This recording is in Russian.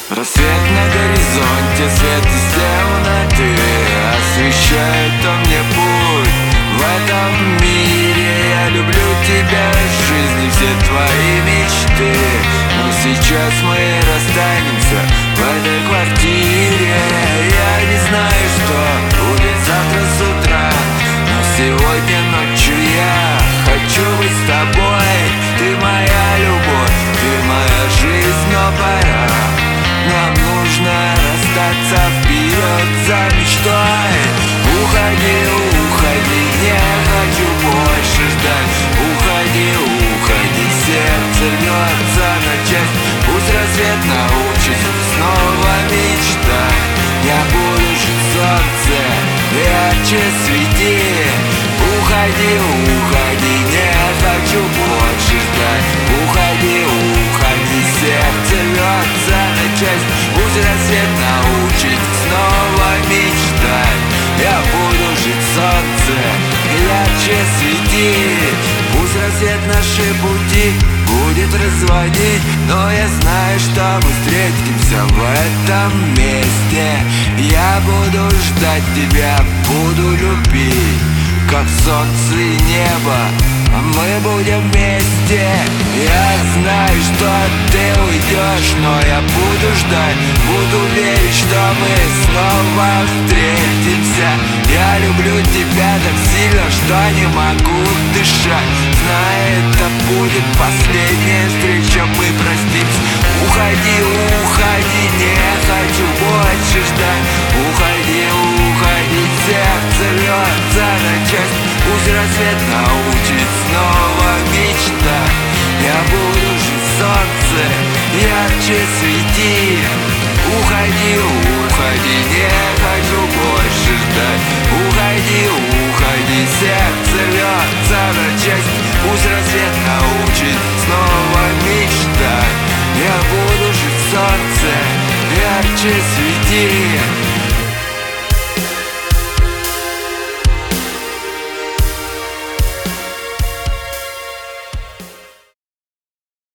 Рассвет на горизонте, свет из темноты освещает он мне путь в этом мире. Я люблю тебя, жизни, все твои мечты. Но сейчас мы расстанемся в этой квартире. Я не знаю, что будет завтра с утра, но сегодня ночью я хочу быть с тобой. Ты моя любовь, ты моя жизнь, но пора. Нам нужно расстаться, вперед за мечтой. Уходи, уходи, не хочу больше ждать. Уходи, уходи, сердце рвется на часть. Пусть рассвет научит снова мечтать. Я буду жить, солнце ярче свети. Уходи, уходи, не хочу больше ждать. Уходи, уходи, сердце рвется на часть. Пусть рассвет научит снова мечтать. Я буду жить, солнце ярче свети. Пусть рассвет наши пути будет разводить, но я знаю, что мы встретимся в этом месте. Я буду ждать тебя, буду любить, как солнце и небо, мы будем вместе. Я знаю, что ты уйдешь, но я буду ждать, буду верить, что мы снова встретимся. Я люблю тебя так сильно, что не могу дышать. Знаю, это будет последняя встреча, мы простимся. Уходи, уходи, не хочу больше ждать. Уходи, уходи, сердце рвется на часть. Пусть рассвет научит снова мечтать. Я буду жить, солнце ярче свети. Уходи, уходи, не хочу больше ждать. Уходи, уходи, сердце рвется на часть. Пусть рассвет научит снова мечтать. Я буду жить, солнце ярче свети.